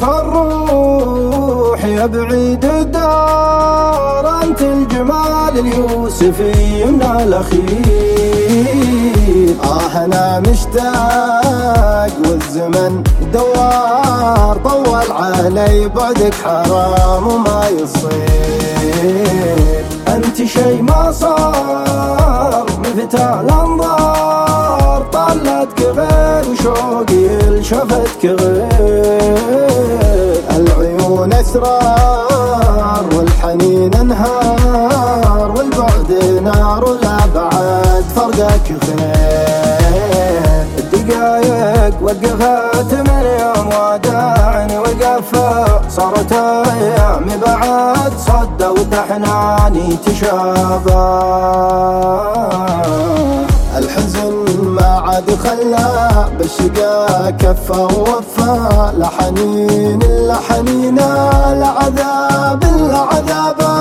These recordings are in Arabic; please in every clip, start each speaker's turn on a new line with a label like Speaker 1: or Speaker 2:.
Speaker 1: الروح يا بعيد الدار، أنت الجمال اليوسفي من الأخير. أنا مشتاق والزمن دوار، طول علي بعدك حرام وما يصير. أنت شي ما صار مثال أنظار، طلتك غير وشوقي لشفتك غير. العيون أسرار والحنين انهار، والبعد نار ولا بعد فرقك خير. الدقايق وقفت من يوم وداعني وقفة، صارت أيامي بعد صدى وتحناني تشابه. الحزن ما عاد خلى بالشقا كفى ووفى، لا حنين إلا حنينه، لا عذاب إلا عذابه.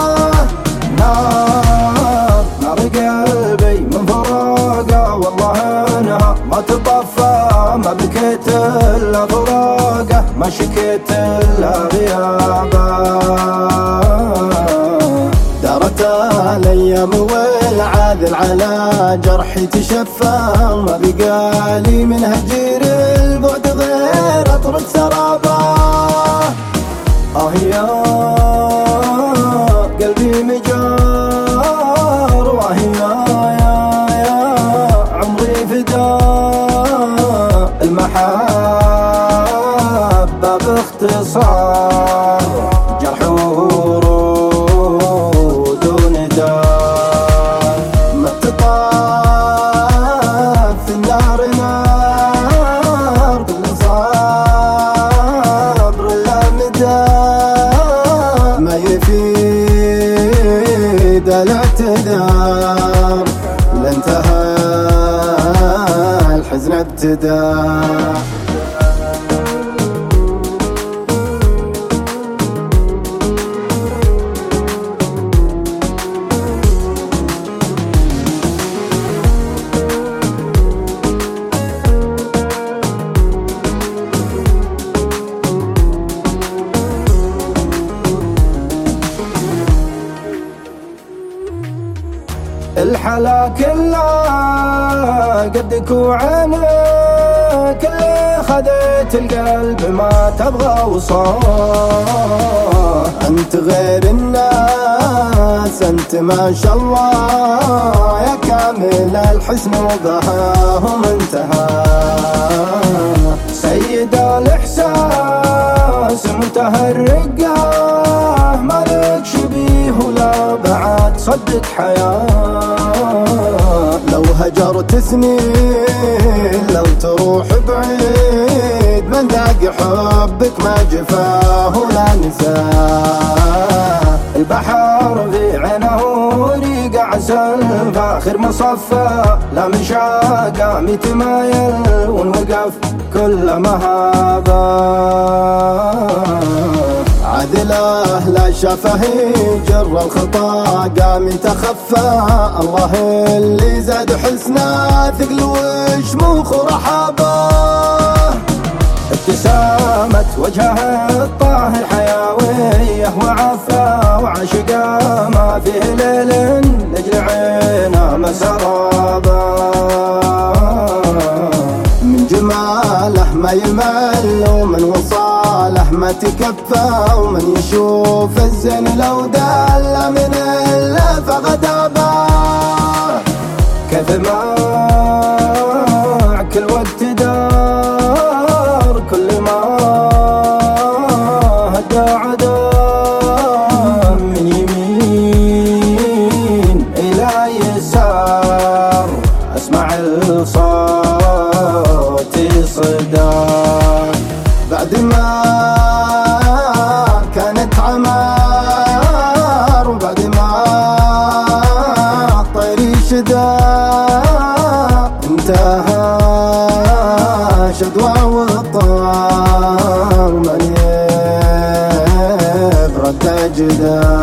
Speaker 1: نار نار قلبي من فراقه، والله انها ما تطفى. ما بكيت إلا فراقه، ما شكيت إلا غيابه. دارت الأيام والعاذل على جرحي تشفى، ما بقالي من هجير البعد غير أطرد سرابه. يا قلبي مجار، يا عمري فداء المحبة باختصار. جرح ورود وندار، ما تطاف في النار نار، كل صبر لا مدى، ما يفيد الاعتذار. لانتهى الحزن ابتدى. الحلا كله قدك وعينك، اللي خذيت القلب ما تبغى وصاه. انت غير الناس، انت ما شاء الله، يا كامل الحسن وبهاهم انتهى. سيد الاحساس منتهى الرقه، مالك شبيه ولا بعد صدق حياه. لو هجرت سنين، لو تروح بعيد، من ذاق حبك ما جفاه ولا نساه. البحر في عينه ريق عسل، فاخر مصفى لا مشاقة متمايل، ونوقف كل مهابة. عدله لا شافه جر الخطا، قام يتخفى. الله اللي زاد حسنه، ثقل وشموخ ورحابه. ابتسامة وجهه الطاهر حيوية وعفا، وعاشقه ما فيه ليل لجل عينه مسرابه. من جماله ما يمل، ومن وصاله ما تكفى، ومن يشوف الزين لو دل من إلا فغدابه. كيف ما كل وقت دار، كل ما هدى عدا، من يمين إلى يسار، أسمع الصوت صدى. بعد ما كانت عمار، وبعد ما طيري شدا، انتهى شدوى والطار، من يبرد أجدا.